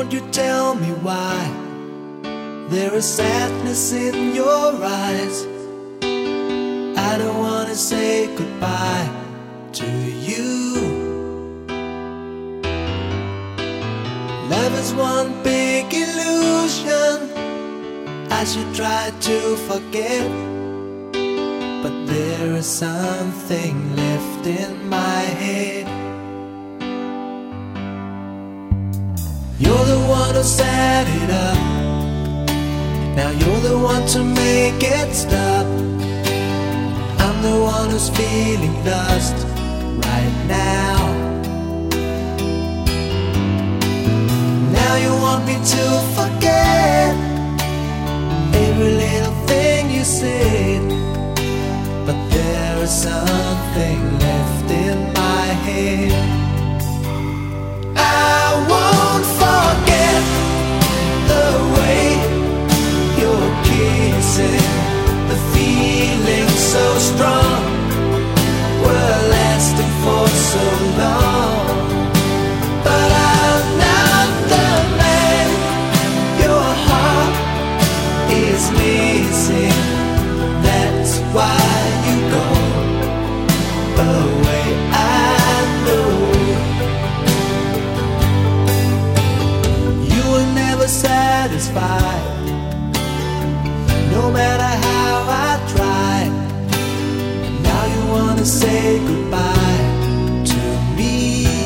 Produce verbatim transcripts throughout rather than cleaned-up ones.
won't you tell me why there is sadness in your eyes? I don't wanna say goodbye to you. Love is one big illusion I should try to forget, but there is something left in my head. You're the one who set it up, now you're the one to make it stop. I'm the one who's feeling lost right now. Now you want me to forget every little thing you said, but there is something left in my head. I won't forget the way you're kissing, the feeling so strong, we're lasting for so long. But I'm not the man your heart is missing. That's why you go away, I know. You were never satisfied, no matter how I tried. And now you wanna say goodbye to me.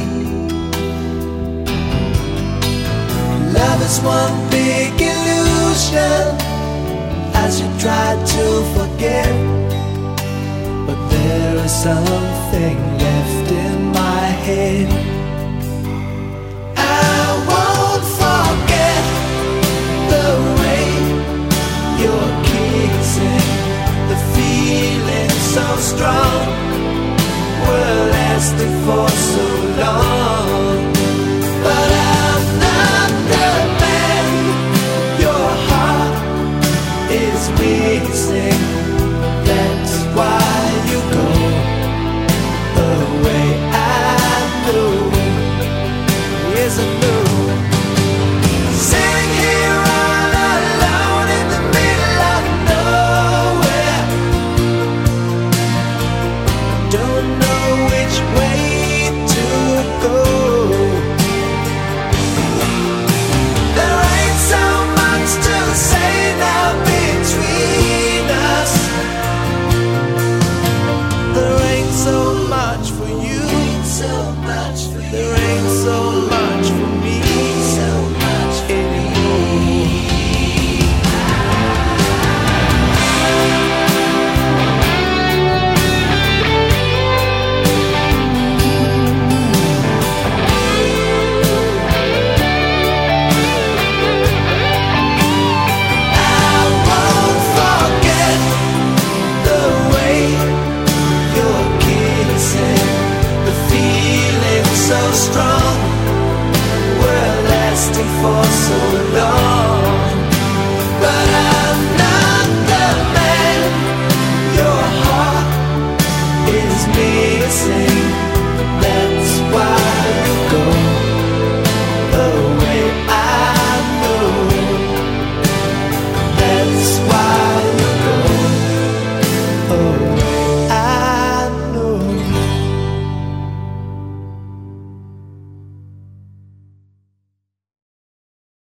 Love is one big illusion I should try to forget, but there is something left in my head. I won't forget the way you're kissing, the feeling so strong, we're lasting for so long. But I'm not the man your heart is missing.